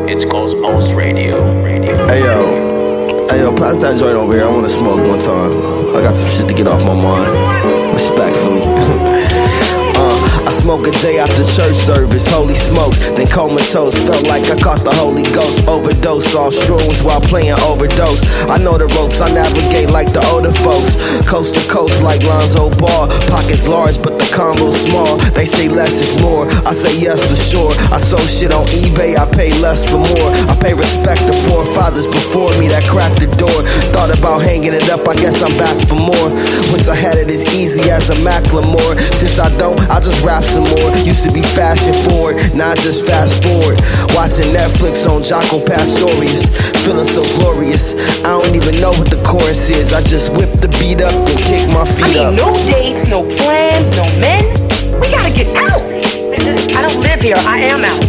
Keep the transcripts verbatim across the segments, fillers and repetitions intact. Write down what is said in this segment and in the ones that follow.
It's Cosmos Radio. Radio. Hey yo, hey yo, pass that joint over here. I wanna smoke one time. I got some shit to get off my mind. Respectfully. uh, I smoke a day after church service, holy smokes. Then comatose, felt like I caught the Holy Ghost. Overdose off shrooms while playing overdose. I know the ropes, I navigate like the older folks. Coast to coast like Lonzo Ball. Pockets large, but the combo small. They say less is more, I say yes for sure. I sold shit on eBay, I pay less for more. I pay respect to forefathers before me that cracked the door. Thought about hanging it up, I guess I'm back for more. Wish I had it as easy as a Macklemore. Since I don't, I just rap some more. Used to be fashion forward, now I just fast forward. Watching Netflix on Jaco Pastorius, feeling so glorious. I don't even know what the chorus is. I just whip the beat up and kick my feet I mean, up. no dates, no plans, no men. We gotta get out. I don't live here, I am out.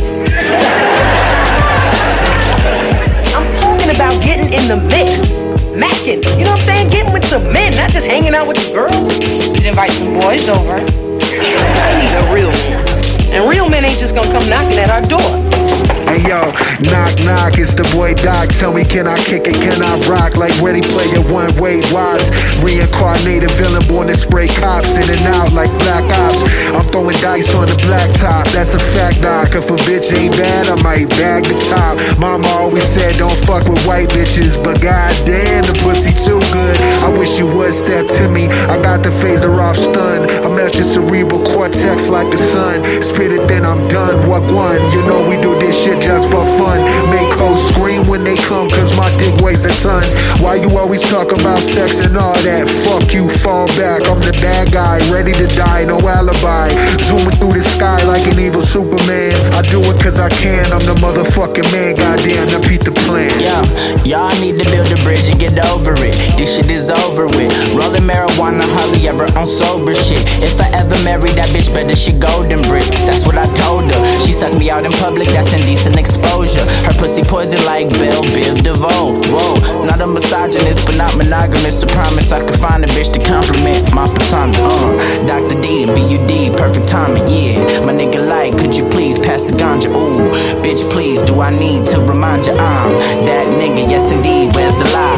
I'm talking about getting in the mix. Macking, you know what I'm saying? Getting with some men, not just hanging out with the girls. You'd invite some boys over. I need a real man. And real men ain't just gonna come knocking at our door. Hey yo, knock knock, it's the boy Doc. Tell me, can I kick it, can I rock? Like Ready Player One, Wade Watts. Reincarnated villain born to spray cops in and out like black ops. I'm throwing dice on the blacktop, that's a fact, Doc. If a bitch ain't bad, I might bag the top. Mama always said don't fuck with white bitches, but goddamn, the pussy too good. I wish you would step to me, I got the phaser off stun. I melt your cerebral cortex like the sun. Spit it, then I'm done, what one? You know we do this shit just for fun. Make hoes scream when they come, cause my dick weighs a ton. Why you always talk about sex and all that? Fuck you, fall back, I'm the bad guy, ready to die, no alibi. Zooming through the sky like an evil Superman. I do it cause I can, I'm the motherfucking man. Goddamn, now beat the plan. Yeah, y'all need to build a bridge and get over it. This shit is over with. Rolling marijuana, hardly ever on sober shit. If I ever marry that bitch, better she golden bricks. That's what I told her. She sucked me out in public, that's indecent exposure. Her pussy poison like Belle Biv DeVoe. Whoa, not a misogynist, but not monogamous. I promise I could find a bitch to compliment my persona. Uh, Doctor D and B U D, perfect timing, yeah. My nigga like, could you please pass the ganja? Ooh, bitch, please, do I need to remind you I'm that nigga? Yes, indeed, where's the lie?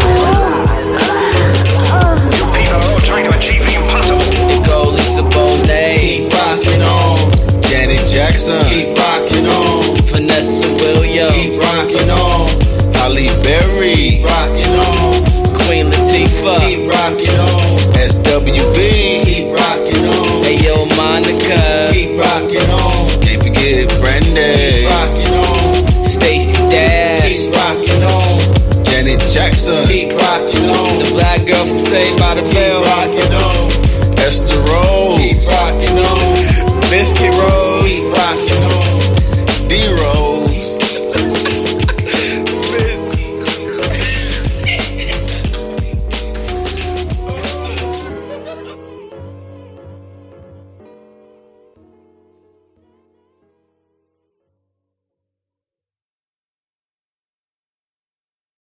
You people are all trying to achieve the impossible. It go Lisa Bonet, keep rocking on. Janet Jackson, keep rocking on. Vanessa Williams, keep rocking on. Halle Berry, keep rocking on. Queen Latifah, keep rocking on. S W B, keep rocking on. Ayo Monica, keep rocking on. Can't forget Brenda, keep rocking on. Stacey Dash, keep rocking on. Janet Jackson, keep rocking on. The black girl from Saved by the Bell,